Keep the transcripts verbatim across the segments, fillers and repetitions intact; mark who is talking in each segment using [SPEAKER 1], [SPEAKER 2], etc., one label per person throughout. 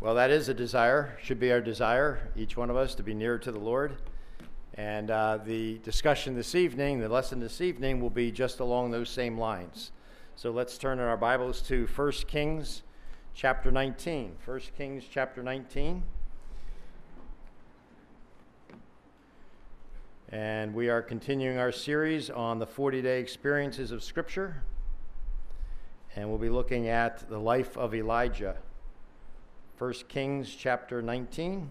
[SPEAKER 1] Well, that is a desire, should be our desire, each one of us, to be nearer to the Lord. And uh, the discussion this evening, the lesson this evening, will be just along those same lines. So let's turn in our Bibles to First Kings chapter nineteen. First Kings chapter nineteen. And we are continuing our series on the forty-day experiences of Scripture. And we'll be looking at the life of Elijah. First Kings chapter nineteen,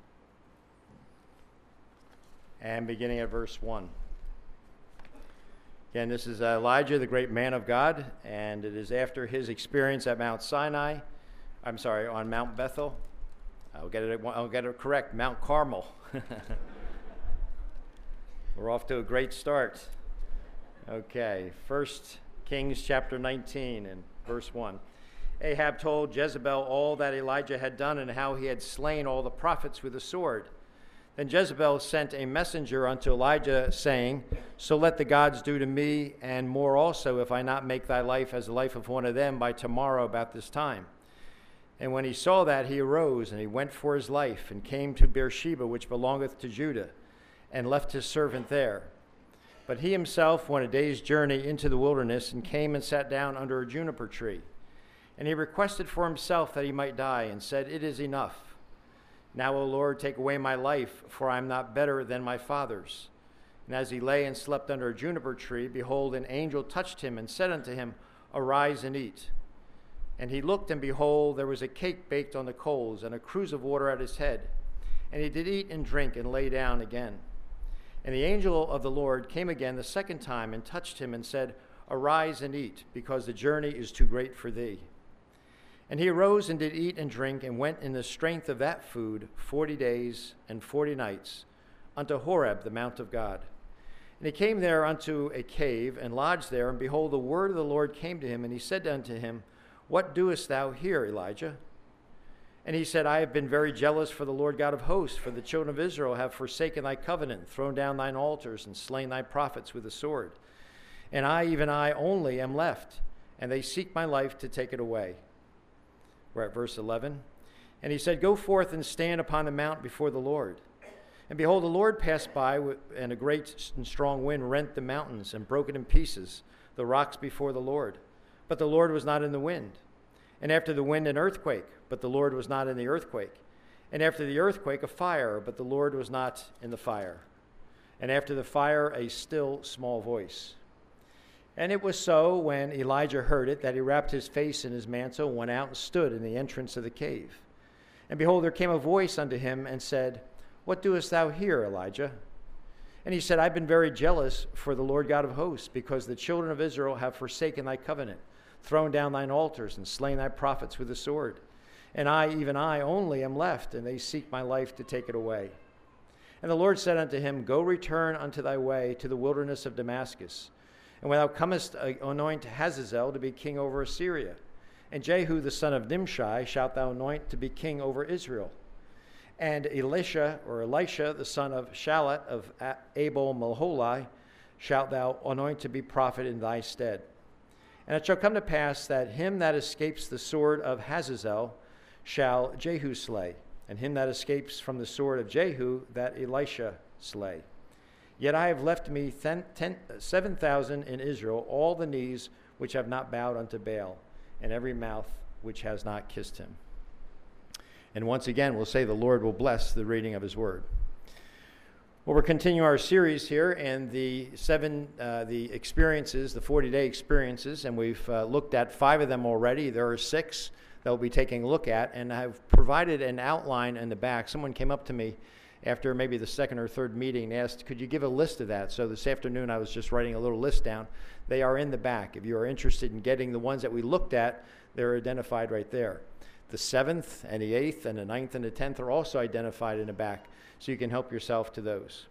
[SPEAKER 1] and beginning at verse one. Again, this is Elijah, the great man of God, and it is after his experience at Mount Sinai, I'm sorry, on Mount Bethel. I'll get it, I'll get it correct, Mount Carmel. We're off to a great start. Okay, First Kings chapter nineteen and verse one. Ahab told Jezebel all that Elijah had done and how he had slain all the prophets with a sword. Then Jezebel sent a messenger unto Elijah, saying, So let the gods do to me, and more also, if I not make thy life as the life of one of them by tomorrow about this time. And when he saw that, he arose, and he went for his life, and came to Beersheba, which belongeth to Judah, and left his servant there. But he himself went a day's journey into the wilderness, and came and sat down under a juniper tree. And he requested for himself that he might die, and said, It is enough. Now, O Lord, take away my life, for I am not better than my fathers. And as he lay and slept under a juniper tree, behold, an angel touched him, and said unto him, Arise and eat. And he looked, and behold, there was a cake baked on the coals, and a cruse of water at his head. And he did eat and drink, and lay down again. And the angel of the Lord came again the second time, and touched him, and said, Arise and eat, because the journey is too great for thee. And he arose and did eat and drink, and went in the strength of that food forty days and forty nights unto Horeb, the mount of God. And he came there unto a cave, and lodged there, and behold, the word of the Lord came to him, and he said unto him, What doest thou here, Elijah? And he said, I have been very jealous for the Lord God of hosts, for the children of Israel have forsaken thy covenant, thrown down thine altars, and slain thy prophets with the sword. And I, even I only, am left, and they seek my life to take it away. We're at verse eleven. And he said, Go forth and stand upon the mount before the Lord. And behold, the Lord passed by, and a great and strong wind rent the mountains and broke it in pieces, the rocks before the Lord. But the Lord was not in the wind. And after the wind, an earthquake, but the Lord was not in the earthquake. And after the earthquake, a fire, but the Lord was not in the fire. And after the fire, a still small voice. And it was so, when Elijah heard it, that he wrapped his face in his mantle, went out and stood in the entrance of the cave. And behold, there came a voice unto him, and said, What doest thou here, Elijah? And he said, I have been very jealous for the Lord God of hosts, because the children of Israel have forsaken thy covenant, thrown down thine altars, and slain thy prophets with the sword. And I, even I only, am left, and they seek my life to take it away. And the Lord said unto him, Go return unto thy way to the wilderness of Damascus. And when thou comest, anoint Hazazel to be king over Assyria. And Jehu the son of Nimshi shalt thou anoint to be king over Israel. And Elisha, or Elisha, the son of Shallot of Abel Meholah, shalt thou anoint to be prophet in thy stead. And it shall come to pass that him that escapes the sword of Hazazel shall Jehu slay, and him that escapes from the sword of Jehu that Elisha slay. Yet I have left me ten, ten, seven thousand in Israel, all the knees which have not bowed unto Baal, and every mouth which has not kissed him. And once again, we'll say the Lord will bless the reading of his word. Well, we're continuing our series here, and the seven, uh, the experiences, the forty-day experiences, and we've uh, looked at five of them already. There are six that we'll be taking a look at, and I've provided an outline in the back. Someone came up to me after maybe the second or third meeting and asked, could you give a list of that? So this afternoon I was just writing a little list down. They are in the back. If you are interested in getting the ones that we looked at, they're identified right there. The seventh and the eighth and the ninth and the tenth are also identified in the back, so you can help yourself to those.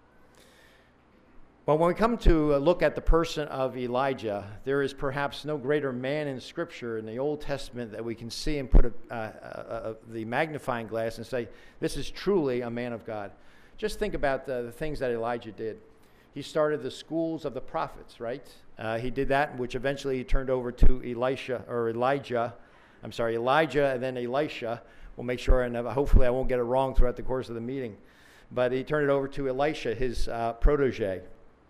[SPEAKER 1] Well, when we come to look at the person of Elijah, there is perhaps no greater man in Scripture in the Old Testament that we can see and put a, uh, uh, the magnifying glass and say, this is truly a man of God. Just think about the, the things that Elijah did. He started the schools of the prophets, right? Uh, he did that, which eventually he turned over to Elisha or Elijah I'm sorry, Elijah and then Elisha. We'll make sure, and hopefully I won't get it wrong throughout the course of the meeting. But he turned it over to Elisha, his uh, protege.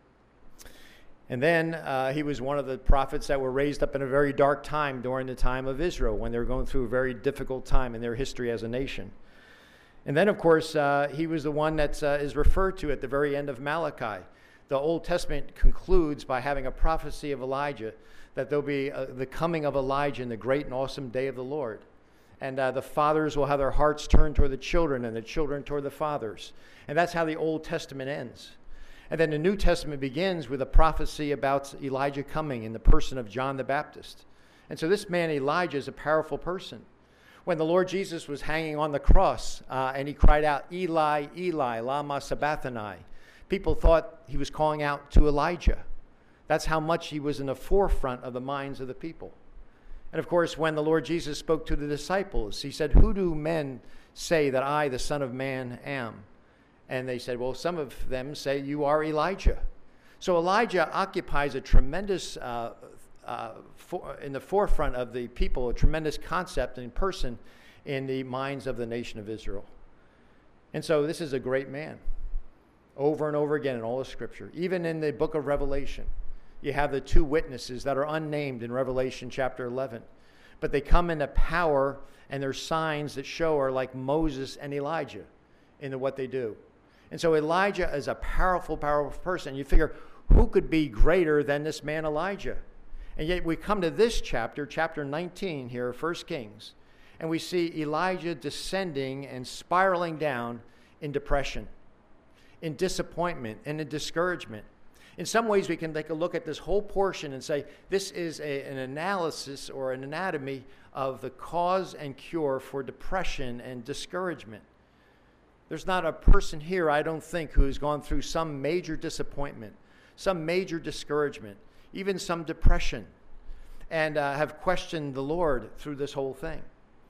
[SPEAKER 1] And then uh, he was one of the prophets that were raised up in a very dark time during the time of Israel, when they were going through a very difficult time in their history as a nation. And then, of course, uh, he was the one that uh, is referred to at the very end of Malachi. The Old Testament concludes by having a prophecy of Elijah, that there'll be uh, the coming of Elijah in the great and awesome day of the Lord. And uh, the fathers will have their hearts turned toward the children, and the children toward the fathers. And that's how the Old Testament ends. And then the New Testament begins with a prophecy about Elijah coming in the person of John the Baptist. And so this man Elijah is a powerful person. When the Lord Jesus was hanging on the cross uh, and he cried out, Eli, Eli, lama sabachthani, people thought he was calling out to Elijah. That's how much he was in the forefront of the minds of the people. And of course, when the Lord Jesus spoke to the disciples, he said, who do men say that I, the Son of Man, am? And they said, well, some of them say you are Elijah. So Elijah occupies a tremendous, uh, uh, for, in the forefront of the people, a tremendous concept and person in the minds of the nation of Israel. And so this is a great man. Over and over again in all of Scripture. Even in the book of Revelation, you have the two witnesses that are unnamed in Revelation chapter eleven. But they come into power, and their signs that show are like Moses and Elijah in what they do. And so Elijah is a powerful, powerful person. You figure, who could be greater than this man Elijah? And yet we come to this chapter, chapter nineteen here, First Kings, and we see Elijah descending and spiraling down in depression, in disappointment, and in discouragement. In some ways, we can take a look at this whole portion and say, this is a, an analysis or an anatomy of the cause and cure for depression and discouragement. There's not a person here, I don't think, who has gone through some major disappointment, some major discouragement, even some depression, and uh, have questioned the Lord through this whole thing.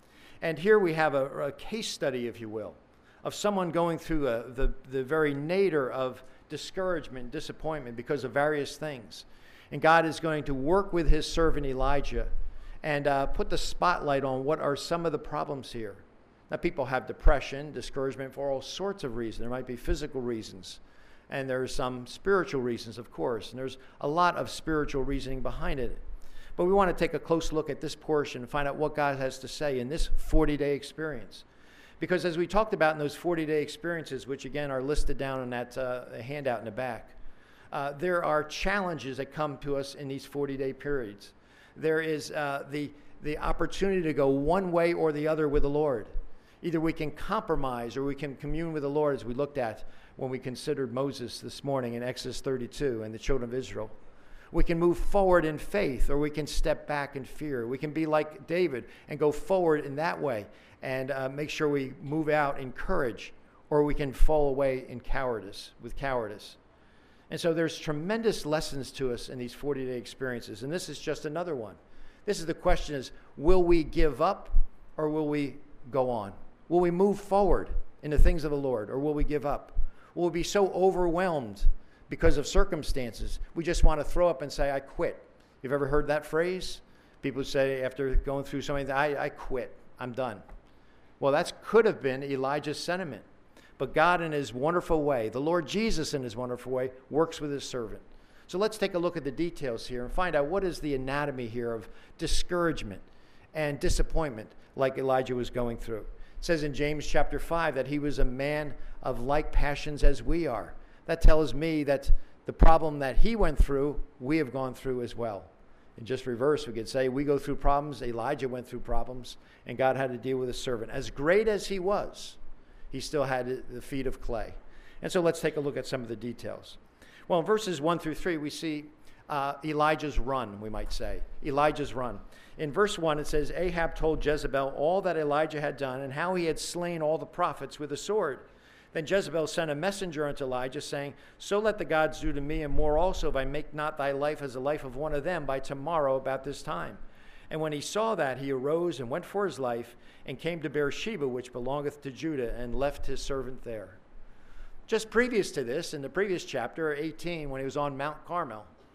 [SPEAKER 1] And here we have a, a case study, if you will, of someone going through a, the, the very nadir of discouragement, disappointment because of various things. And God is going to work with his servant Elijah and uh, put the spotlight on what are some of the problems here. Now, people have depression, discouragement for all sorts of reasons. There might be physical reasons, and there's some spiritual reasons, of course, and there's a lot of spiritual reasoning behind it. But we want to take a close look at this portion and find out what God has to say in this forty-day experience. Because as we talked about in those forty-day experiences, which again are listed down in that uh, handout in the back, uh, there are challenges that come to us in these forty-day periods. There is uh, the, the opportunity to go one way or the other with the Lord. Either we can compromise or we can commune with the Lord, as we looked at when we considered Moses this morning in Exodus thirty-two and the children of Israel. We can move forward in faith, or we can step back in fear. We can be like David and go forward in that way and uh, make sure we move out in courage, or we can fall away in cowardice, with cowardice. And so there's tremendous lessons to us in these forty-day experiences, and this is just another one. This is the question is, will we give up or will we go on? Will we move forward in the things of the Lord, or will we give up? Will we be so overwhelmed because of circumstances, we just want to throw up and say, I quit? You've ever heard that phrase? People say after going through something, I, I quit, I'm done. Well, that could have been Elijah's sentiment. But God in his wonderful way, the Lord Jesus in his wonderful way, works with his servant. So let's take a look at the details here and find out what is the anatomy here of discouragement and disappointment like Elijah was going through. It says in James chapter five that he was a man of like passions as we are. That tells me that the problem that he went through, we have gone through as well. In just reverse, we could say we go through problems, Elijah went through problems, and God had to deal with his servant. As great as he was, he still had the feet of clay. And so let's take a look at some of the details. Well, in verses one through three, we see uh, Elijah's run, we might say. Elijah's run. In verse one, it says, Ahab told Jezebel all that Elijah had done and how he had slain all the prophets with a sword. Then Jezebel sent a messenger unto Elijah, saying, So let the gods do to me, and more also, if I make not thy life as the life of one of them by tomorrow about this time. And when he saw that, he arose and went for his life, and came to Beersheba, which belongeth to Judah, and left his servant there. Just previous to this, in the previous chapter, eighteen, when he was on Mount Carmel,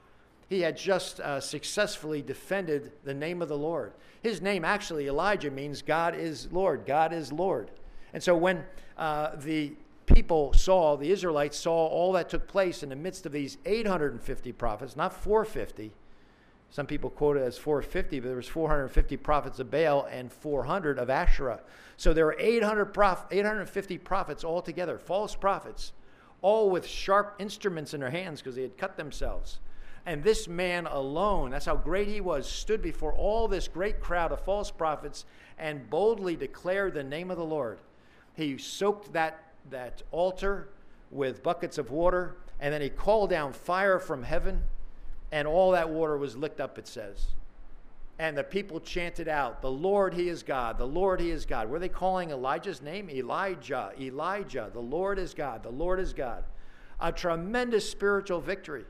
[SPEAKER 1] He had just uh, successfully defended the name of the Lord. His name, actually, Elijah, means God is Lord. God is Lord. And so when uh, the people saw, the Israelites saw all that took place in the midst of these eight hundred fifty prophets, not four hundred fifty. Some people quote it as four hundred fifty, but there was four hundred fifty prophets of Baal and four hundred of Asherah. So there were eight hundred prof- eight hundred fifty prophets altogether, false prophets, all with sharp instruments in their hands because they had cut themselves. And this man alone, that's how great he was, stood before all this great crowd of false prophets and boldly declared the name of the Lord. He soaked that, that altar with buckets of water, and then he called down fire from heaven, and all that water was licked up, it says. And the people chanted out, "The Lord, he is God. The Lord, he is God." Were they calling Elijah's name? Elijah, Elijah. The Lord is God. The Lord is God. A tremendous spiritual victory.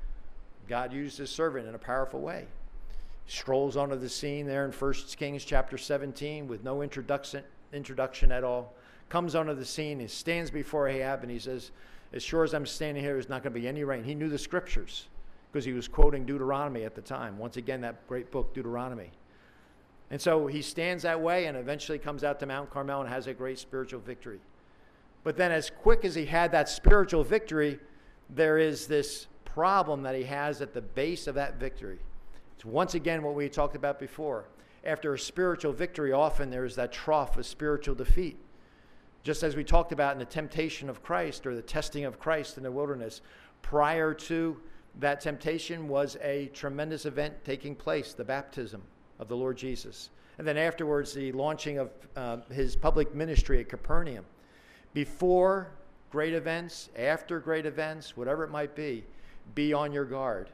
[SPEAKER 1] God used his servant in a powerful way. He strolls onto the scene there in First Kings chapter seventeen with no introduction, introduction at all. Comes onto the scene, he stands before Ahab, and he says, "As sure as I'm standing here, there's not going to be any rain." He knew the scriptures because he was quoting Deuteronomy at the time. Once again, that great book, Deuteronomy. And so he stands that way and eventually comes out to Mount Carmel and has a great spiritual victory. But then as quick as he had that spiritual victory, there is this problem that he has at the base of that victory. It's once again what we talked about before. After a spiritual victory, often there is that trough of spiritual defeat. Just as we talked about in the temptation of Christ or the testing of Christ in the wilderness, prior to that temptation was a tremendous event taking place, the baptism of the Lord Jesus. And then afterwards, the launching of uh, his public ministry at Capernaum. Before great events, after great events, whatever it might be, be on your guard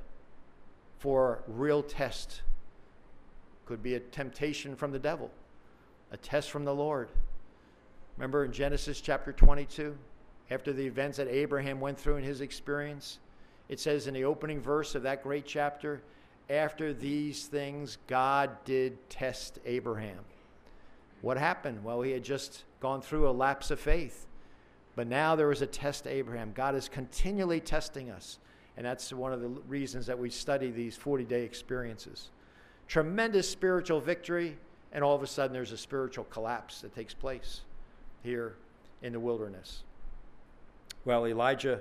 [SPEAKER 1] for real test. Could be a temptation from the devil, a test from the Lord. Remember in Genesis chapter twenty-two, after the events that Abraham went through in his experience, it says in the opening verse of that great chapter, after these things, God did test Abraham. What happened? Well, he had just gone through a lapse of faith. But now there was a test to Abraham. God is continually testing us. And that's one of the reasons that we study these forty-day experiences. Tremendous spiritual victory, and all of a sudden there's a spiritual collapse that takes place here in the wilderness. Well, Elijah,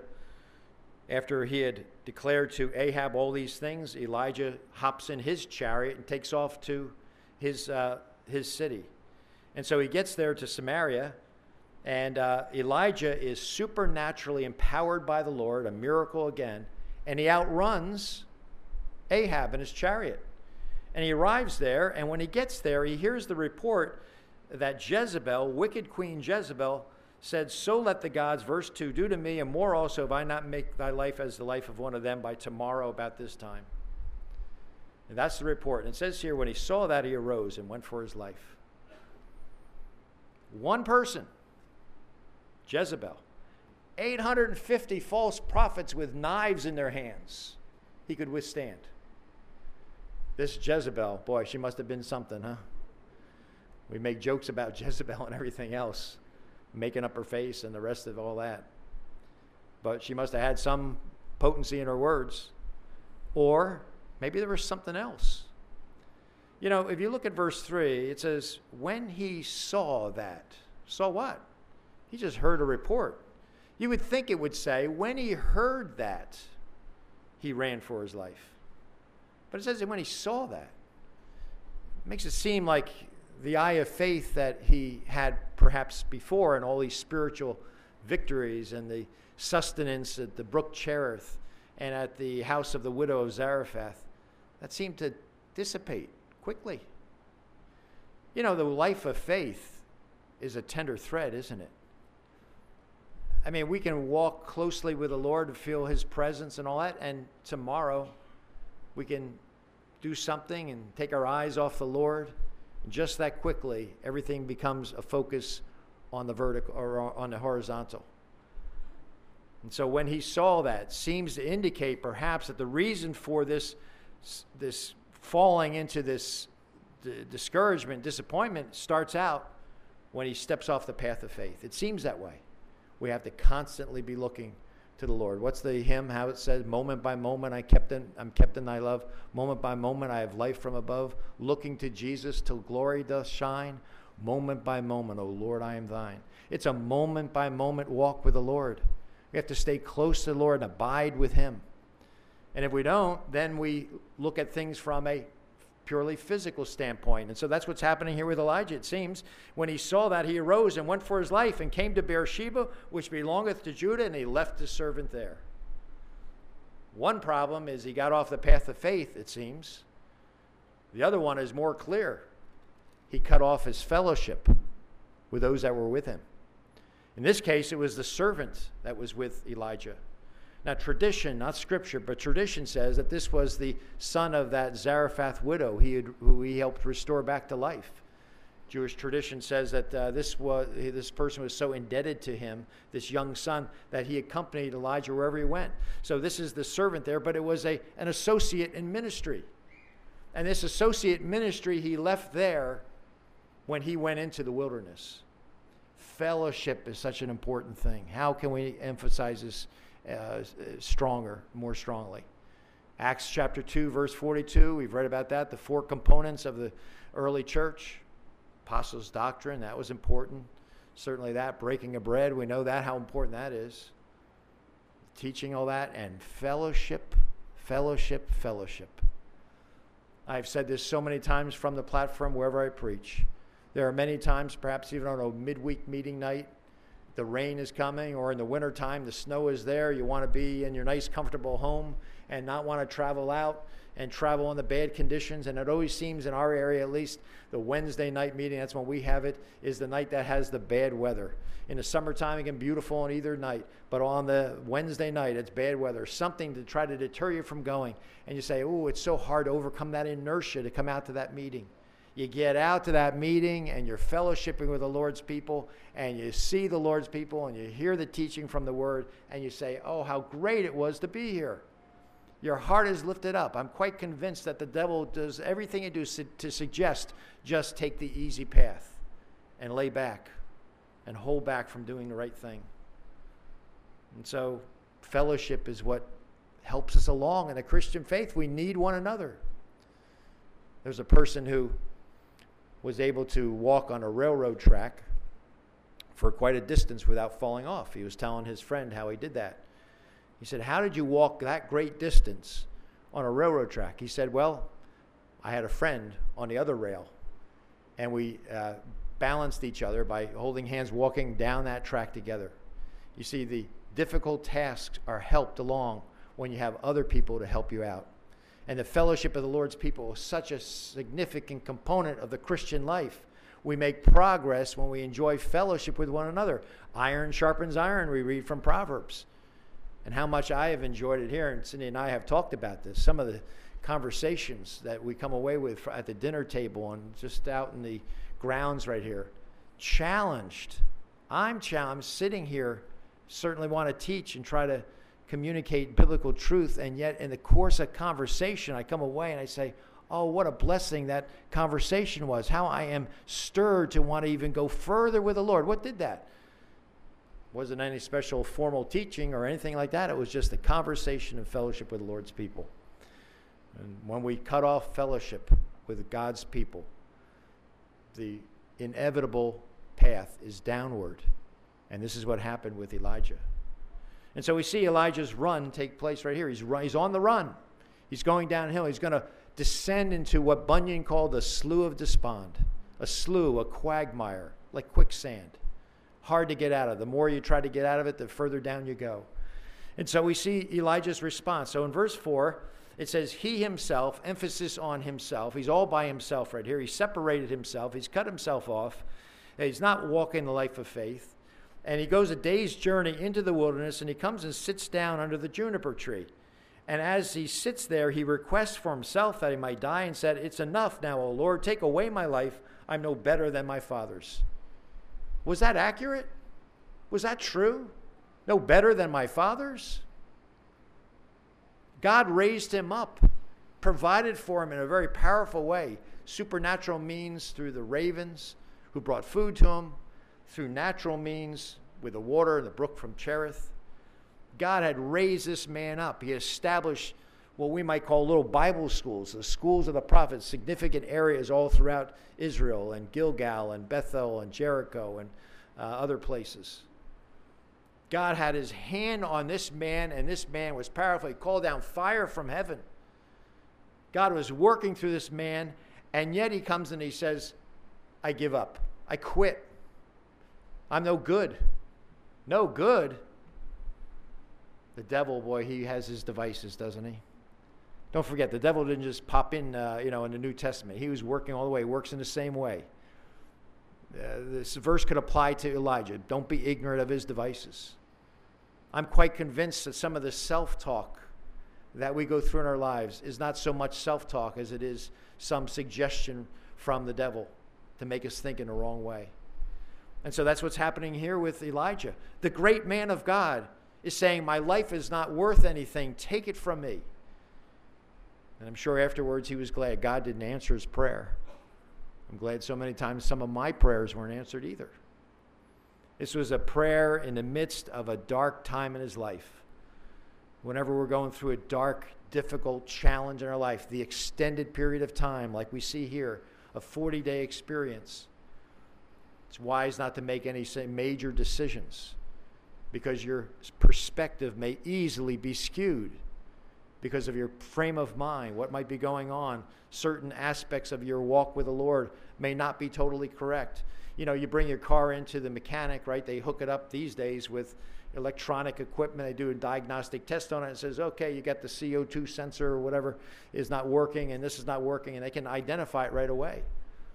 [SPEAKER 1] after he had declared to Ahab all these things, Elijah hops in his chariot and takes off to his, uh, his city. And so he gets there to Samaria, and uh, Elijah is supernaturally empowered by the Lord, a miracle again, and he outruns Ahab in his chariot. And he arrives there, and when he gets there, he hears the report that Jezebel, wicked Queen Jezebel, said, "So let the gods," verse two, "do to me, and more also, if I not make thy life as the life of one of them by tomorrow about this time." And that's the report. And it says here, when he saw that, he arose and went for his life. One person, Jezebel, eight hundred fifty false prophets with knives in their hands, he could withstand. This Jezebel, boy, she must have been something, huh? We make jokes about Jezebel and everything else, making up her face and the rest of all that. But she must have had some potency in her words. Or maybe there was something else. You know, if you look at verse three, it says, when he saw that. Saw what? He just heard a report. You would think it would say, when he heard that, he ran for his life. But it says that when he saw that. It makes it seem like the eye of faith that he had perhaps before and all these spiritual victories and the sustenance at the brook Cherith and at the house of the widow of Zarephath, that seemed to dissipate quickly. You know, the life of faith is a tender thread, isn't it? I mean, we can walk closely with the Lord and feel his presence and all that, and tomorrow we can do something and take our eyes off the Lord. And just that quickly, everything becomes a focus on the vertical or on the horizontal. And so when he saw that, seems to indicate perhaps that the reason for this, this falling into this d- discouragement, disappointment, starts out when he steps off the path of faith. It seems that way. We have to constantly be looking to the Lord. What's the hymn, how it says, moment by moment I kept in, I'm kept in thy love. Moment by moment I have life from above. Looking to Jesus till glory doth shine. Moment by moment, O Lord, I am thine. It's a moment by moment walk with the Lord. We have to stay close to the Lord and abide with him. And if we don't, then we look at things from a purely physical standpoint. And so that's what's happening here with Elijah, it seems. When he saw that, he arose and went for his life and came to Beersheba, which belongeth to Judah, and he left his servant there. One problem is he got off the path of faith, it seems. The other one is more clear. He cut off his fellowship with those that were with him. In this case, it was the servant that was with Elijah. Now, tradition, not scripture, but tradition says that this was the son of that Zarephath widow he had, who he helped restore back to life. Jewish tradition says that uh, this was this person was so indebted to him, this young son, that he accompanied Elijah wherever he went. So this is the servant there, but it was a an associate in ministry. And this associate ministry he left there when he went into the wilderness. Fellowship is such an important thing. How can we emphasize this Uh, stronger, more strongly? Acts chapter two, verse forty-two, we've read about that, the four components of the early church. Apostles' doctrine, that was important. Certainly that, breaking of bread, we know that, how important that is. Teaching all that, and fellowship, fellowship, fellowship. I've said this so many times from the platform wherever I preach. There are many times, perhaps even on a midweek meeting night, the rain is coming, or in the wintertime, the snow is there. You want to be in your nice, comfortable home and not want to travel out and travel in the bad conditions. And it always seems, in our area at least, the Wednesday night meeting, that's when we have it, is the night that has the bad weather. In the summertime, it can be beautiful on either night. But on the Wednesday night, it's bad weather. Something to try to deter you from going. And you say, oh, it's so hard to overcome that inertia to come out to that meeting. You get out to that meeting and you're fellowshipping with the Lord's people, and you see the Lord's people and you hear the teaching from the Word, and you say, oh, how great it was to be here. Your heart is lifted up. I'm quite convinced that the devil does everything he does to suggest just take the easy path and lay back and hold back from doing the right thing. And so fellowship is what helps us along in the Christian faith. We need one another. There's a person who was able to walk on a railroad track for quite a distance without falling off. He was telling his friend how he did that. He said, how did you walk that great distance on a railroad track? He said, well, I had a friend on the other rail, and we uh, balanced each other by holding hands, walking down that track together. You see, the difficult tasks are helped along when you have other people to help you out. And the fellowship of the Lord's people is such a significant component of the Christian life. We make progress when we enjoy fellowship with one another. Iron sharpens iron, we read from Proverbs. And how much I have enjoyed it here, and Cindy and I have talked about this, some of the conversations that we come away with at the dinner table and just out in the grounds right here. Challenged. I'm challenged. I'm sitting here, certainly want to teach and try to communicate biblical truth, and yet in the course of conversation, I come away and I say, oh, what a blessing that conversation was. How I am stirred to want to even go further with the Lord. What did that? Wasn't any special formal teaching or anything like that. It was just a conversation and fellowship with the Lord's people. And when we cut off fellowship with God's people, the inevitable path is downward. And this is what happened with Elijah. And so we see Elijah's run take place right here. He's run, he's on the run. He's going downhill. He's going to descend into what Bunyan called the slough of despond. A slough, a quagmire, like quicksand. Hard to get out of. The more you try to get out of it, the further down you go. And so we see Elijah's response. So in verse four, it says, he himself, emphasis on himself. He's all by himself right here. He separated himself. He's cut himself off. He's not walking the life of faith. And he goes a day's journey into the wilderness, and he comes and sits down under the juniper tree. And as he sits there, he requests for himself that he might die, and said, it's enough now, O Lord, take away my life. I'm no better than my fathers. Was that accurate? Was that true? No better than my fathers? God raised him up, provided for him in a very powerful way, supernatural means through the ravens who brought food to him, through natural means with the water in the brook from Cherith. God had raised this man up. He established what we might call little Bible schools, the schools of the prophets, significant areas all throughout Israel and Gilgal and Bethel and Jericho and uh, other places. God had his hand on this man, and this man was powerful. He called down fire from heaven. God was working through this man, and yet he comes and he says, I give up. I quit. I'm no good. No good? The devil, boy, he has his devices, doesn't he? Don't forget, the devil didn't just pop in, uh, you know, in the New Testament. He was working all the way. He works in the same way. Uh, this verse could apply to Elijah. Don't be ignorant of his devices. I'm quite convinced that some of the self-talk that we go through in our lives is not so much self-talk as it is some suggestion from the devil to make us think in the wrong way. And so that's what's happening here with Elijah. The great man of God is saying, my life is not worth anything. Take it from me. And I'm sure afterwards he was glad God didn't answer his prayer. I'm glad so many times some of my prayers weren't answered either. This was a prayer in the midst of a dark time in his life. Whenever we're going through a dark, difficult challenge in our life, the extended period of time, like we see here, a forty-day experience, it's wise not to make any major decisions because your perspective may easily be skewed because of your frame of mind, what might be going on. Certain aspects of your walk with the Lord may not be totally correct. You know, you bring your car into the mechanic, right? They hook it up these days with electronic equipment. They do a diagnostic test on it and says, okay, you got the C O two sensor or whatever is not working and this is not working, and they can identify it right away.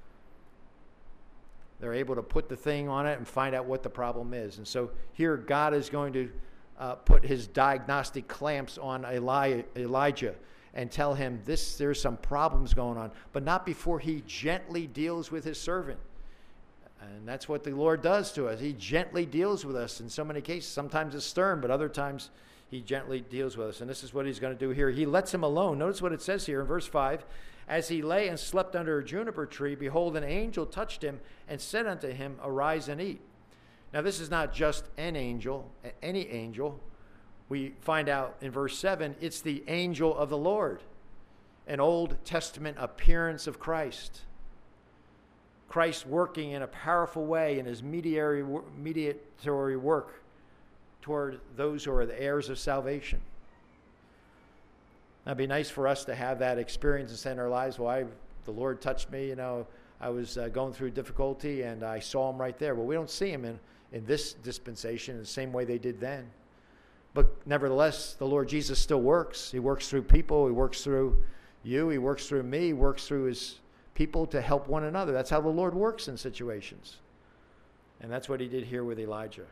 [SPEAKER 1] They're able to put the thing on it and find out what the problem is. And so here God is going to uh, put his diagnostic clamps on Eli- Elijah and tell him this, there's some problems going on, but not before he gently deals with his servant. And that's what the Lord does to us. He gently deals with us in so many cases. Sometimes it's stern, but other times he gently deals with us. And this is what he's going to do here. He lets him alone. Notice what it says here in verse five. As he lay and slept under a juniper tree, behold, an angel touched him and said unto him, arise and eat. Now, this is not just an angel, any angel. We find out in verse seven, it's the angel of the Lord, an Old Testament appearance of Christ. Christ working in a powerful way in his mediatory, mediatory work toward those who are the heirs of salvation. Now, it'd be nice for us to have that experience in our lives. Well, I, the Lord touched me, you know, I was uh, going through difficulty and I saw him right there. Well, we don't see him in, in this dispensation in the same way they did then. But nevertheless, the Lord Jesus still works. He works through people. He works through you. He works through me. He works through his people to help one another. That's how the Lord works in situations. And that's what he did here with Elijah.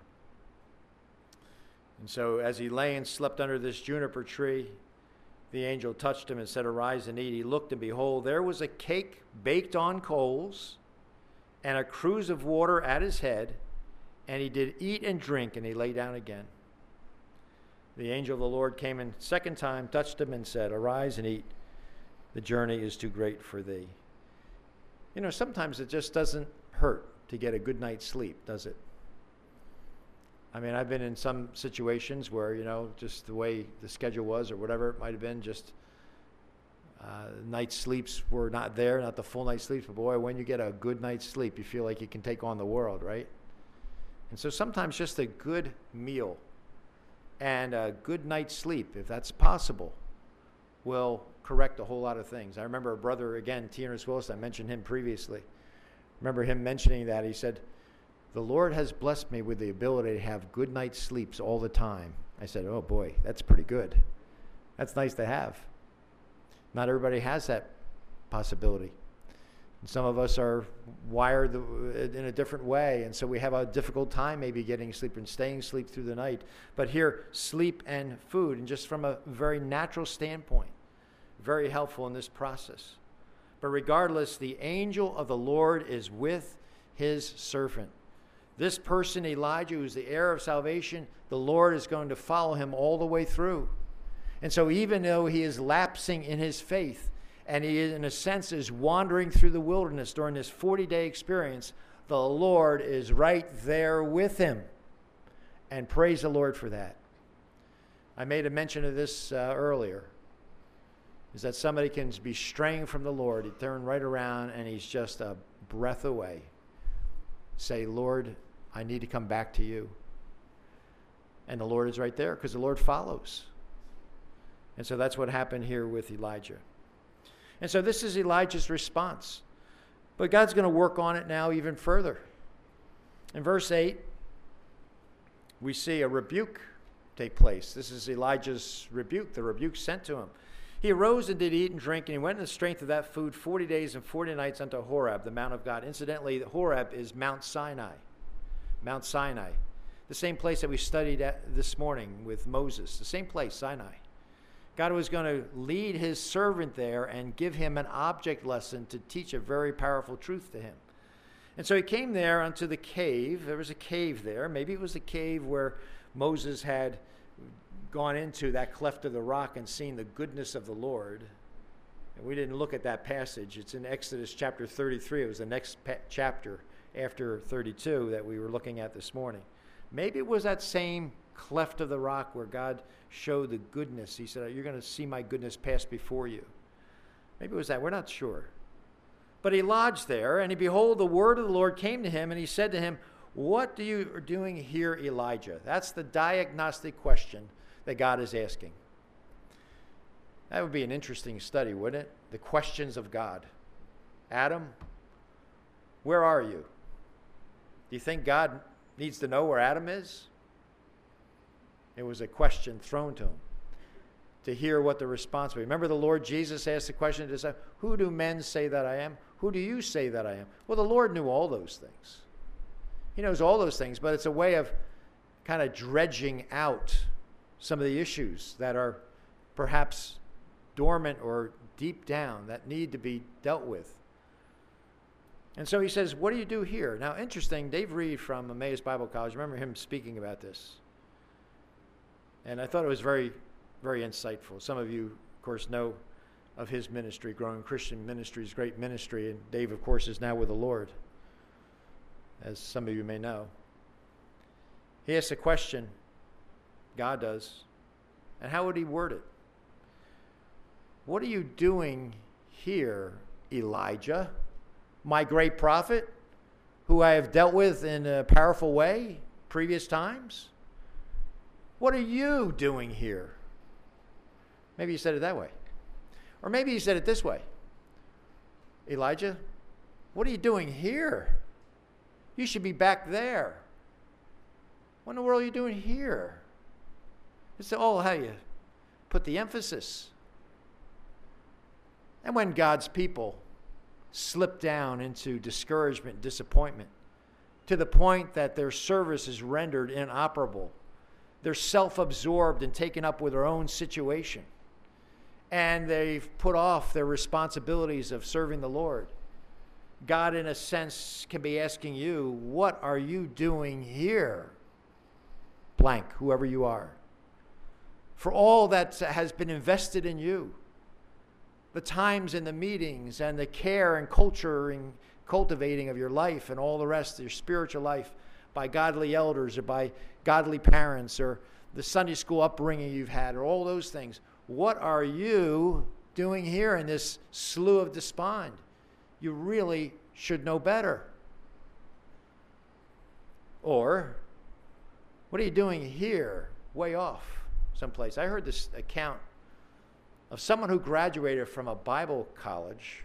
[SPEAKER 1] And so as he lay and slept under this juniper tree, the angel touched him and said, arise and eat. He looked, and behold, there was a cake baked on coals and a cruse of water at his head. And he did eat and drink, and he lay down again. The angel of the Lord came in second time, touched him, and said, arise and eat. The journey is too great for thee. You know, sometimes it just doesn't hurt to get a good night's sleep, does it? I mean, I've been in some situations where, you know, just the way the schedule was or whatever it might have been, just uh, night sleeps were not there, not the full night sleeps. But boy, when you get a good night's sleep, you feel like you can take on the world, right? And so sometimes just a good meal and a good night's sleep, if that's possible, will correct a whole lot of things. I remember a brother, again, T. Ernest Willis, I mentioned him previously. Remember him mentioning that. He said, the Lord has blessed me with the ability to have good night's sleeps all the time. I said, oh boy, that's pretty good. That's nice to have. Not everybody has that possibility. And some of us are wired in a different way, and so we have a difficult time maybe getting sleep and staying asleep through the night. But here, sleep and food, and just from a very natural standpoint, very helpful in this process. But regardless, the angel of the Lord is with his servant. This person, Elijah, who's the heir of salvation, the Lord is going to follow him all the way through. And so even though he is lapsing in his faith, and he, in a sense, is wandering through the wilderness during this forty-day experience, the Lord is right there with him. And praise the Lord for that. I made a mention of this uh, earlier, is that somebody can be straying from the Lord. He turned right around and he's just a breath away. Say, Lord, I need to come back to you. And the Lord is right there because the Lord follows. And so that's what happened here with Elijah. And so this is Elijah's response. But God's going to work on it now even further. In verse eight, we see a rebuke take place. This is Elijah's rebuke, the rebuke sent to him. He arose and did eat and drink, and he went in the strength of that food forty days and forty nights unto Horeb, the mount of God. Incidentally, Horeb is Mount Sinai. Mount Sinai. The same place that we studied at this morning with Moses. The same place, Sinai. God was going to lead his servant there and give him an object lesson to teach a very powerful truth to him. And so he came there unto the cave. There was a cave there. Maybe it was the cave where Moses had gone into that cleft of the rock and seen the goodness of the Lord. And we didn't look at that passage. It's in Exodus chapter thirty-three. It was the next pa- chapter after thirty-two that we were looking at this morning. Maybe it was that same cleft of the rock where God showed the goodness. He said, you're going to see my goodness pass before you. Maybe it was that. We're not sure. But he lodged there, and he, behold, the word of the Lord came to him, and he said to him, what do you are doing here, Elijah? That's the diagnostic question that God is asking. That would be an interesting study, wouldn't it? The questions of God. Adam, where are you? Do you think God needs to know where Adam is? It was a question thrown to him to hear what the response was. Remember the Lord Jesus asked the question to his disciples, who do men say that I am? Who do you say that I am? Well, the Lord knew all those things. He knows all those things, but it's a way of kind of dredging out some of the issues that are perhaps dormant or deep down that need to be dealt with. And so he says, what do you do here? Now, interesting, Dave Reed from Emmaus Bible College, remember him speaking about this. And I thought it was very, very insightful. Some of you, of course, know of his ministry, Growing Christian Ministries, great ministry. And Dave, of course, is now with the Lord, as some of you may know. He asks a question, God does, and how would he word it? What are you doing here, Elijah, my great prophet, who I have dealt with in a powerful way previous times? What are you doing here? Maybe he said it that way. Or maybe he said it this way. Elijah, what are you doing here? You should be back there. What in the world are you doing here? It's all how you put the emphasis. And when God's people slip down into discouragement, disappointment, to the point that their service is rendered inoperable, they're self-absorbed and taken up with their own situation, and they've put off their responsibilities of serving the Lord, God, in a sense, can be asking you, what are you doing here? Blank, whoever you are. For all that has been invested in you, the times and the meetings and the care and culturing, cultivating of your life and all the rest of your spiritual life by godly elders or by godly parents or the Sunday school upbringing you've had or all those things. What are you doing here in this slough of despond? You really should know better. Or, what are you doing here, way off someplace? I heard this account of someone who graduated from a Bible college,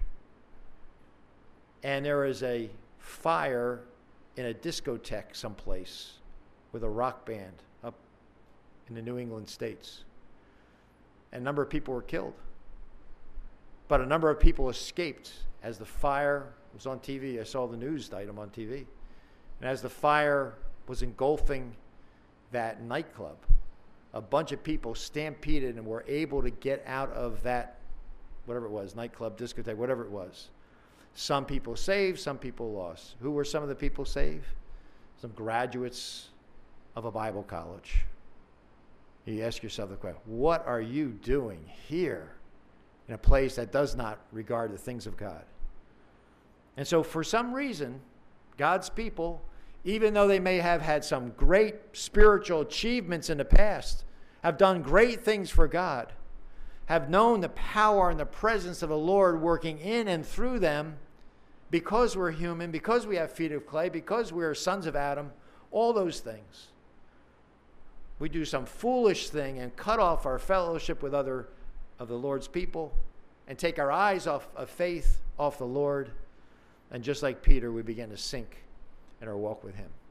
[SPEAKER 1] and there is a fire in a discotheque someplace with a rock band up in the New England states. And a number of people were killed. But a number of people escaped as the fire was on T V. I saw the news item on T V. And as the fire was engulfing that nightclub, a bunch of people stampeded and were able to get out of that, whatever it was, nightclub, discotheque, whatever it was. Some people saved, some people lost. Who were some of the people saved? Some graduates of a Bible college. You ask yourself the question, what are you doing here in a place that does not regard the things of God? And so for some reason, God's people, even though they may have had some great spiritual achievements in the past, have done great things for God, have known the power and the presence of the Lord working in and through them because we're human, because we have feet of clay, because we're sons of Adam, all those things. We do some foolish thing and cut off our fellowship with other of the Lord's people and take our eyes off of faith, off the Lord. And just like Peter, we begin to sink in our walk with him.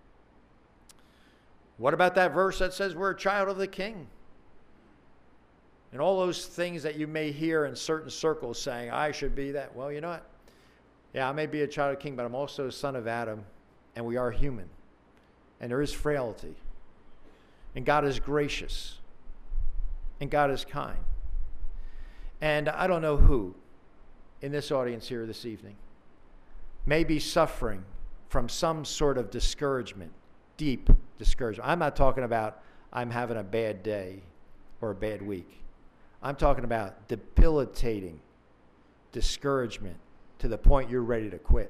[SPEAKER 1] What about that verse that says we're a child of the King? And all those things that you may hear in certain circles saying, I should be that. Well, you know what? Yeah, I may be a child of the King, but I'm also a son of Adam, and we are human. And there is frailty. And God is gracious. And God is kind. And I don't know who in this audience here this evening may be suffering from some sort of discouragement, deep discouragement. I'm not talking about I'm having a bad day or a bad week. I'm talking about debilitating discouragement to the point you're ready to quit.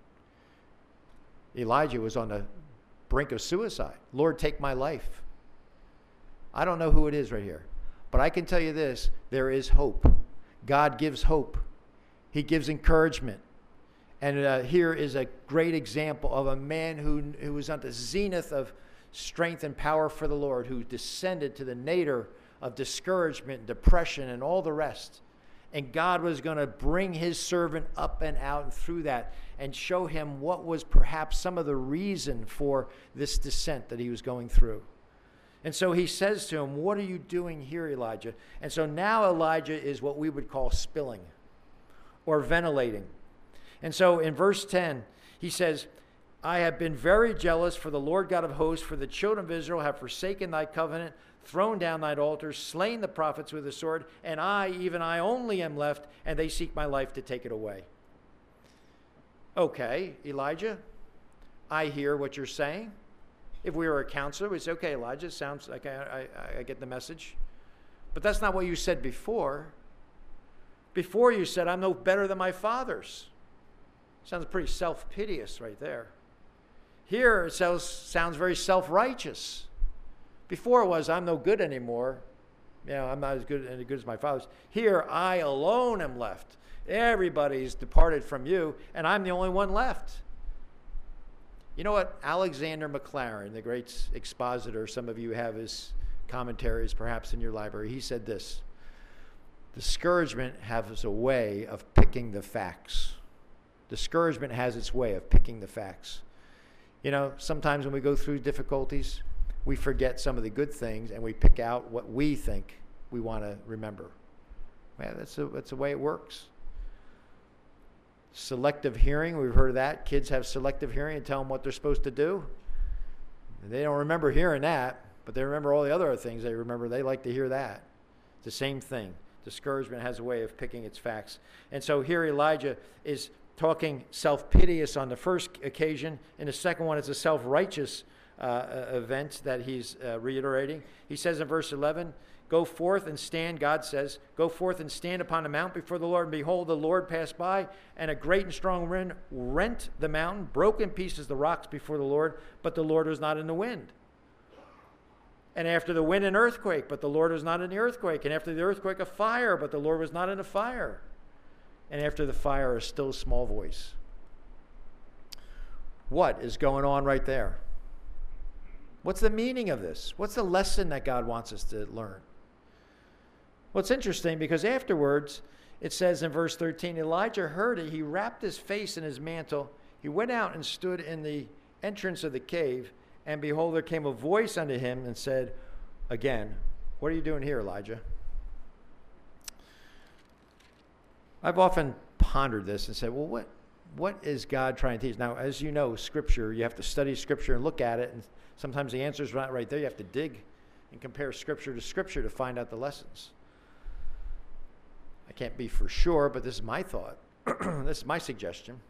[SPEAKER 1] Elijah was on the brink of suicide. Lord, take my life. I don't know who it is right here, but I can tell you this, there is hope. God gives hope. He gives encouragement. And uh, here is a great example of a man who, who was on the zenith of strength and power for the Lord, who descended to the nadir of discouragement, depression, and all the rest. And God was going to bring his servant up and out and through that and show him what was perhaps some of the reason for this descent that he was going through. And so he says to him, what are you doing here, Elijah? And so now Elijah is what we would call spilling or ventilating. And so in verse ten, he says, I have been very jealous for the Lord God of hosts, for the children of Israel have forsaken thy covenant, thrown down thine altars, slain the prophets with the sword, and I, even I only am left, and they seek my life to take it away. Okay, Elijah, I hear what you're saying. If we were a counselor, we'd say, okay, Elijah, sounds like I, I, I get the message. But that's not what you said before. Before you said, I'm no better than my fathers. Sounds pretty self-piteous right there. Here it sounds, sounds very self-righteous. Before it was, I'm no good anymore. You know, I'm not as good, as good as my fathers. Here, I alone am left. Everybody's departed from you, and I'm the only one left. You know what? Alexander Maclaren, the great expositor, some of you have his commentaries perhaps in your library, he said this: discouragement has a way of picking the facts. Discouragement has its way of picking the facts. You know, sometimes when we go through difficulties, we forget some of the good things and we pick out what we think we want to remember. Well, that's a, that's the way it works. Selective hearing, we've heard of that. Kids have selective hearing and tell them what they're supposed to do. They don't remember hearing that, but they remember all the other things they remember. They like to hear that. It's the same thing. Discouragement has a way of picking its facts. And so here Elijah is talking self-piteous on the first occasion. In the second one, it's a self-righteous uh, event that he's uh, reiterating. He says in verse eleven, go forth and stand, God says, go forth and stand upon the mount before the Lord, and behold, the Lord passed by, and a great and strong wind rent the mountain, broke in pieces the rocks before the Lord, but the Lord was not in the wind. And after the wind, an earthquake, but the Lord was not in the earthquake. And after the earthquake, a fire, but the Lord was not in the fire. And after the fire, a still small voice. What is going on right there? What's the meaning of this? What's the lesson that God wants us to learn? Well, it's interesting because afterwards, it says in verse thirteen, Elijah heard it. He wrapped his face in his mantle. He went out and stood in the entrance of the cave. And behold, there came a voice unto him and said, again, what are you doing here, Elijah? I've often pondered this and said, well, what, what is God trying to teach? Now, as you know, Scripture, you have to study Scripture and look at it, and sometimes the answer's not right there. You have to dig and compare Scripture to Scripture to find out the lessons. I can't be for sure, but this is my thought. This is my suggestion.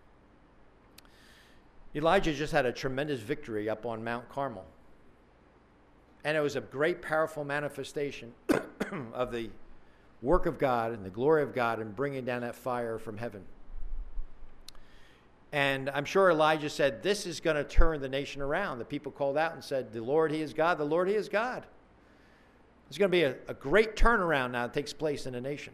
[SPEAKER 1] Elijah just had a tremendous victory up on Mount Carmel. And it was a great, powerful manifestation of the work of God and the glory of God in bringing down that fire from heaven. And I'm sure Elijah said, this is going to turn the nation around. The people called out and said, the Lord, he is God. The Lord, he is God. There's going to be a, a great turnaround now that takes place in the nation.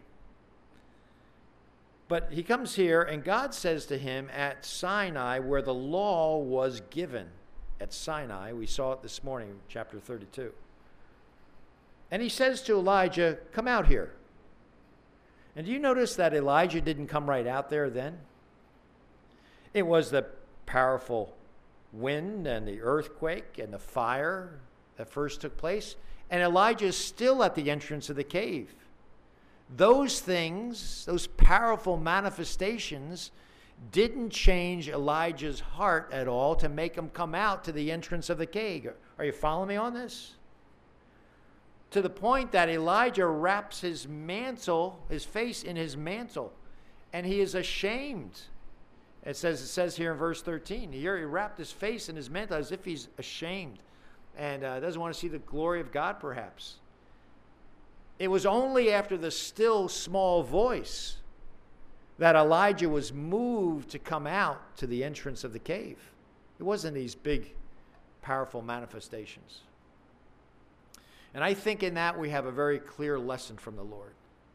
[SPEAKER 1] But he comes here, and God says to him at Sinai, where the law was given. At Sinai, we saw it this morning, chapter thirty-two. And he says to Elijah, come out here. And do you notice that Elijah didn't come right out there then? It was the powerful wind and the earthquake and the fire that first took place. And Elijah is still at the entrance of the cave. Those things, those powerful manifestations, didn't change Elijah's heart at all to make him come out to the entrance of the cave. Are you following me on this? To the point that Elijah wraps his mantle, his face in his mantle, and he is ashamed. It says, it says here in verse thirteen, he wrapped his face in his mantle as if he's ashamed and uh, doesn't want to see the glory of God, perhaps. It was only after the still small voice that Elijah was moved to come out to the entrance of the cave. It wasn't these big, powerful manifestations. And I think in that we have a very clear lesson from the Lord.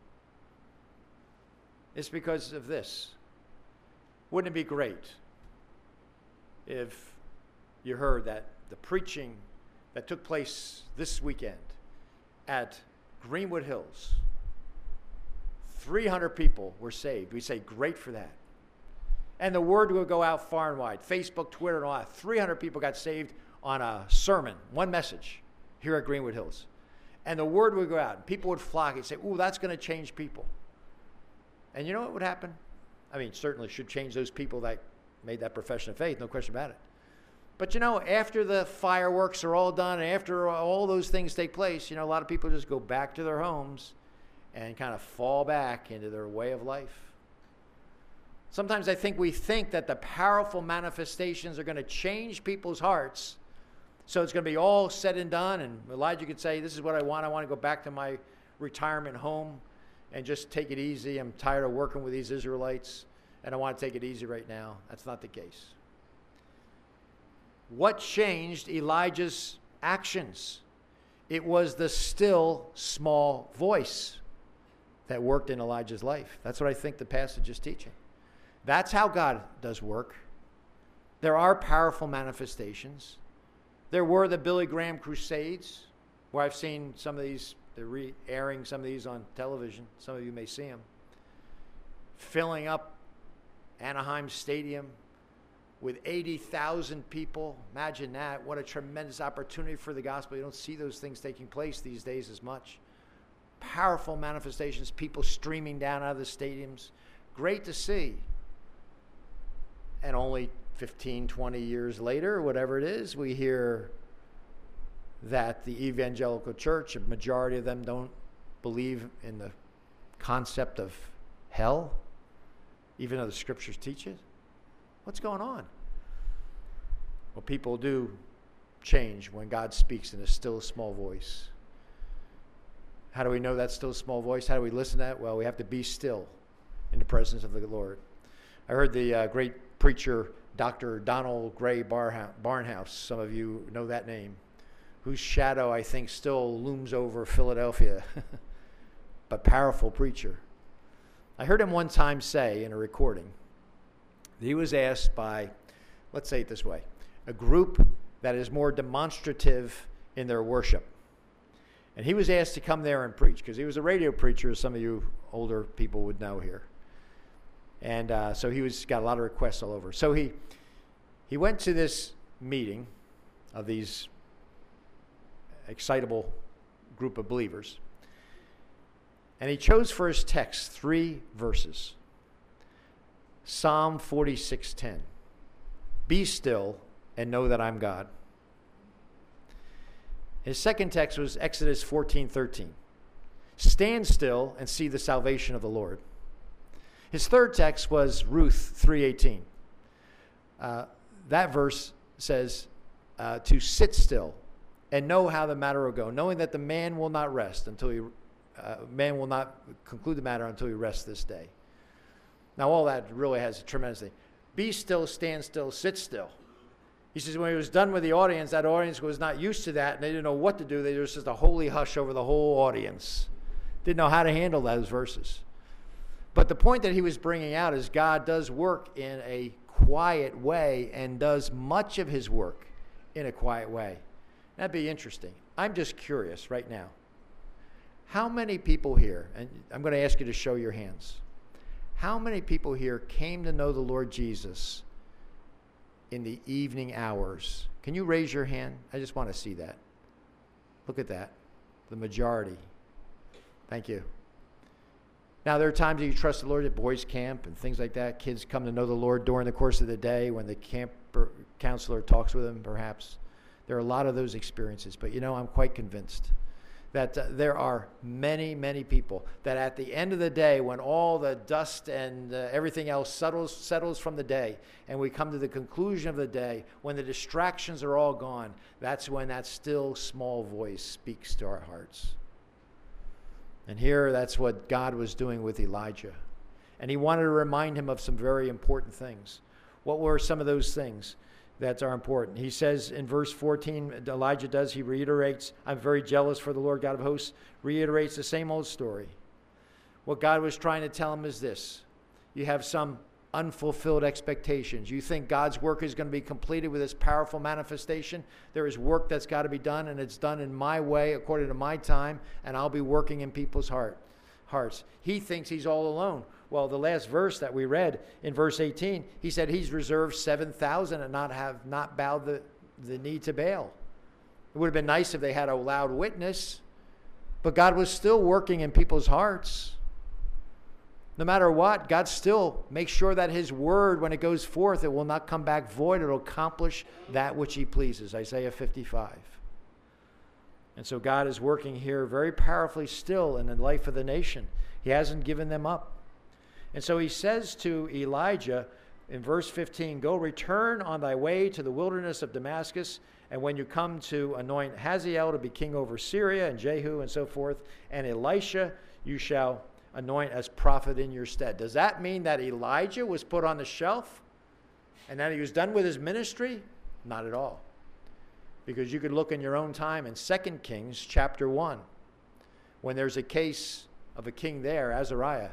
[SPEAKER 1] It's because of this. Wouldn't it be great if you heard that the preaching that took place this weekend at Greenwood Hills, three hundred people were saved. We say, great for that. And the word will go out far and wide. Facebook, Twitter, and all that. three hundred people got saved on a sermon, one message, here at Greenwood Hills. And the word would go out. And people would flock and say, ooh, that's going to change people. And you know what would happen? I mean, certainly should change those people that made that profession of faith, no question about it. But you know, after the fireworks are all done, and after all those things take place, you know, a lot of people just go back to their homes and kind of fall back into their way of life. Sometimes I think we think that the powerful manifestations are going to change people's hearts. So it's going to be all said and done, and Elijah could say, this is what I want. I want to go back to my retirement home and just take it easy. I'm tired of working with these Israelites, and I want to take it easy right now. That's not the case. What changed Elijah's actions? It was the still small voice that worked in Elijah's life. That's what I think the passage is teaching. That's how God does work. There are powerful manifestations. There were the Billy Graham Crusades, where I've seen some of these, they're re-airing some of these on television. Some of you may see them. Filling up Anaheim Stadium with eighty thousand people. Imagine that. What a tremendous opportunity for the gospel. You don't see those things taking place these days as much. Powerful manifestations, people streaming down out of the stadiums. Great to see. And only fifteen, twenty years later, whatever it is, we hear that the evangelical church, a majority of them don't believe in the concept of hell, even though the scriptures teach it. What's going on? Well, people do change when God speaks in a still small voice. How do we know that still small voice? How do we listen to that? Well, we have to be still in the presence of the Lord. I heard the uh, great preacher, Doctor Donald Gray Barnhouse, some of you know that name, whose shadow, I think, still looms over Philadelphia, but powerful preacher. I heard him one time say in a recording, he was asked by, let's say it this way, a group that is more demonstrative in their worship. And he was asked to come there and preach, because he was a radio preacher, as some of you older people would know here. And uh, so he was got a lot of requests all over. So he he went to this meeting of these excitable group of believers. And he chose for his text three verses. Psalm forty-six ten. Be still and know that I'm God. His second text was Exodus fourteen thirteen. Stand still and see the salvation of the Lord. His third text was Ruth three eighteen. Uh, that verse says uh, to sit still and know how the matter will go, knowing that the man will not rest until he uh, man will not conclude the matter until he rests this day. Now, all that really has a tremendous thing. Be still, stand still, sit still. He says when he was done with the audience, that audience was not used to that, and they didn't know what to do. There was just a holy hush over the whole audience. Didn't know how to handle those verses. But the point that he was bringing out is God does work in a quiet way and does much of his work in a quiet way. That'd be interesting. I'm just curious right now. How many people here, and I'm going to ask you to show your hands, how many people here came to know the Lord Jesus in the evening hours? Can you raise your hand? I just want to see that. Look at that. The majority. Thank you. Now, there are times that you trust the Lord at boys' camp and things like that. Kids come to know the Lord during the course of the day when the camp counselor talks with them, perhaps. There are a lot of those experiences. But, you know, I'm quite convinced that uh, there are many, many people that at the end of the day, when all the dust and uh, everything else settles, settles from the day, and we come to the conclusion of the day, when the distractions are all gone, that's when that still small voice speaks to our hearts. And here, that's what God was doing with Elijah. And he wanted to remind him of some very important things. What were some of those things that are important? He says in verse fourteen, Elijah does, he reiterates, I'm very jealous for the Lord God of hosts, reiterates the same old story. What God was trying to tell him is this. You have some unfulfilled expectations. You think God's work is going to be completed with this powerful manifestation. There is work that's got to be done, and it's done in my way, according to my time, and I'll be working in people's heart, hearts. He thinks he's all alone. Well, the last verse that we read in verse eighteen, he said he's reserved seven thousand and not have not bowed the, the knee to Baal. It would have been nice if they had a loud witness, but God was still working in people's hearts. No matter what, God still makes sure that his word, when it goes forth, it will not come back void. It will accomplish that which he pleases. Isaiah fifty-five. And so God is working here very powerfully still in the life of the nation. He hasn't given them up. And so he says to Elijah in verse fifteen, go return on thy way to the wilderness of Damascus, and when you come to anoint Hazael to be king over Syria, and Jehu and so forth, and Elisha you shall anoint as prophet in your stead. Does that mean that Elijah was put on the shelf and that he was done with his ministry? Not at all. Because you could look in your own time in Second Kings chapter one, when there's a case of a king there, Azariah.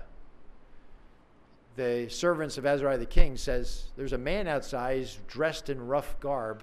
[SPEAKER 1] The servants of Azariah the king says, there's a man outside, he's dressed in rough garb.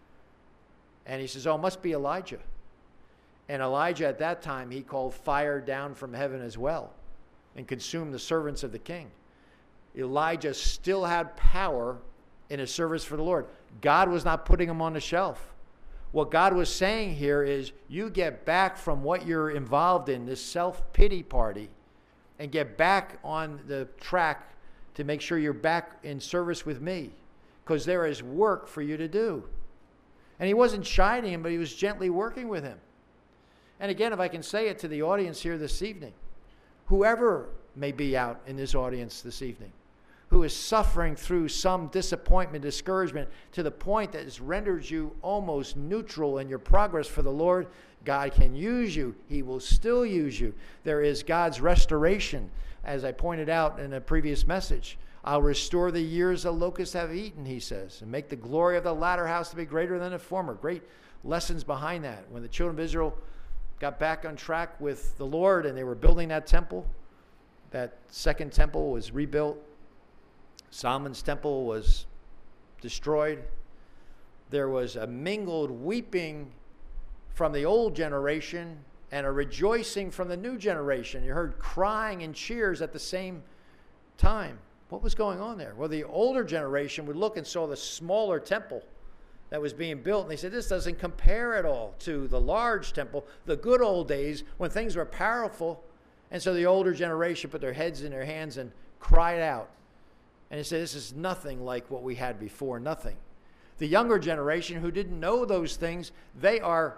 [SPEAKER 1] And he says, oh, it must be Elijah. And Elijah at that time, he called fire down from heaven as well and consumed the servants of the king. Elijah still had power in his service for the Lord. God was not putting him on the shelf. What God was saying here is, you get back from what you're involved in, this self-pity party, and get back on the track to make sure you're back in service with me, because there is work for you to do. And he wasn't chiding him, but he was gently working with him. And again, if I can say it to the audience here this evening, whoever may be out in this audience this evening, who is suffering through some disappointment, discouragement, to the point that has rendered you almost neutral in your progress for the Lord, God can use you. He will still use you. There is God's restoration, as I pointed out in a previous message. I'll restore the years the locusts have eaten, he says, and make the glory of the latter house to be greater than the former. Great lessons behind that. When the children of Israel got back on track with the Lord and they were building that temple, that second temple was rebuilt. Solomon's temple was destroyed. There was a mingled weeping from the old generation and a rejoicing from the new generation. You heard crying and cheers at the same time. What was going on there? Well, the older generation would look and saw the smaller temple that was being built, and they said, this doesn't compare at all to the large temple, the good old days when things were powerful. And so the older generation put their heads in their hands and cried out. And they said, this is nothing like what we had before, nothing. The younger generation who didn't know those things, they are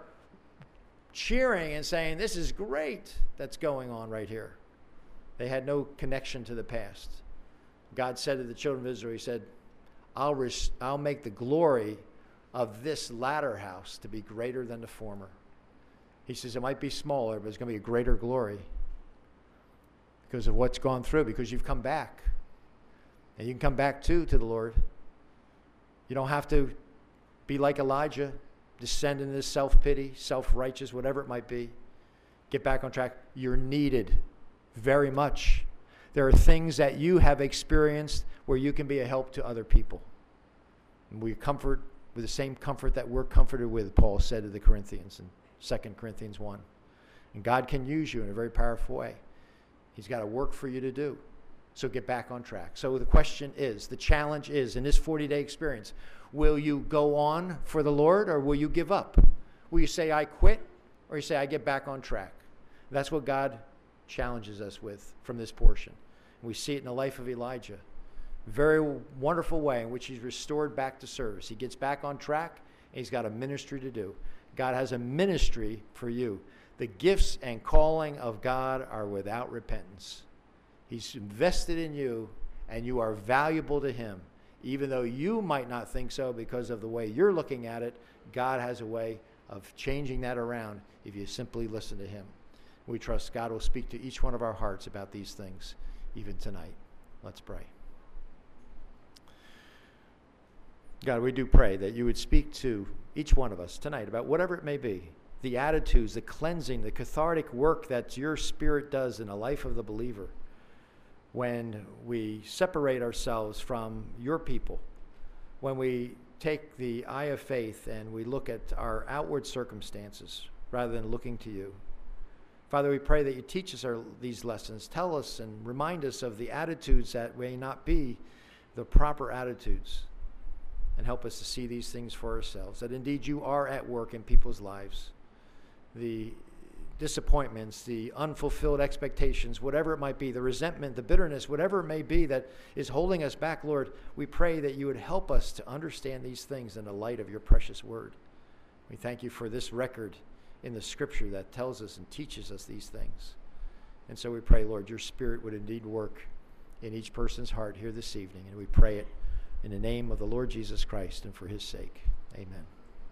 [SPEAKER 1] cheering and saying, this is great that's going on right here. They had no connection to the past. God said to the children of Israel, he said, I'll, res- I'll make the glory of this latter house to be greater than the former. He says it might be smaller, but it's going to be a greater glory because of what's gone through, because you've come back. And you can come back too to the Lord. You don't have to Be like Elijah, descend into self-pity, self-righteous, whatever it might be. Get back on track. You're needed very much. There are things that you have experienced where you can be a help to other people. And we comfort with the same comfort that we're comforted with, Paul said to the Corinthians in Second Corinthians one. And God can use you in a very powerful way. He's got a work for you to do. So get back on track. So the question is, the challenge is, in this forty-day experience, will you go on for the Lord or will you give up? Will you say, I quit, or you say, I get back on track? That's what God challenges us with from this portion. We see it in the life of Elijah. Very wonderful way in which he's restored back to service. He gets back on track, and he's got a ministry to do. God has a ministry for you. The gifts and calling of God are without repentance. He's invested in you, and you are valuable to him. Even though you might not think so because of the way you're looking at it, God has a way of changing that around if you simply listen to him. We trust God will speak to each one of our hearts about these things, even tonight. Let's pray. God, we do pray that you would speak to each one of us tonight about whatever it may be, the attitudes, the cleansing, the cathartic work that your Spirit does in the life of the believer when we separate ourselves from your people, when we take the eye of faith and we look at our outward circumstances rather than looking to you. Father, we pray that you teach us our, these lessons. Tell us and remind us of the attitudes that may not be the proper attitudes, and help us to see these things for ourselves, that indeed you are at work in people's lives. The disappointments, the unfulfilled expectations, whatever it might be, the resentment, the bitterness, whatever it may be that is holding us back, Lord, we pray that you would help us to understand these things in the light of your precious word. We thank you for this record in the scripture that tells us and teaches us these things. And so we pray, Lord, your Spirit would indeed work in each person's heart here this evening. And we pray it in the name of the Lord Jesus Christ and for his sake. Amen.